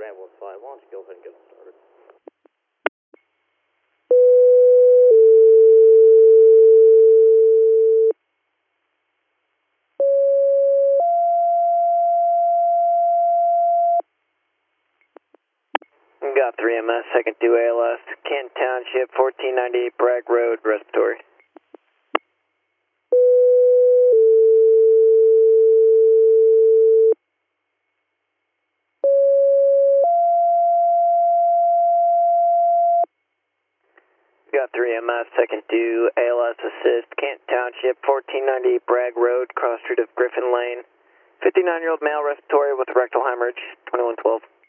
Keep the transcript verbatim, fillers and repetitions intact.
ambulance five. Why don't you go ahead and get them started? Got three M S, second two A L S, Kent Township, fourteen ninety-eight Bragg Road, respiratory. Got three M S, second two A L S assist, Kent Township, fourteen ninety-eight Bragg Road, cross street of Griffin Lane. fifty-nine-year-old male respiratory with rectal hemorrhage, twenty-one twelve.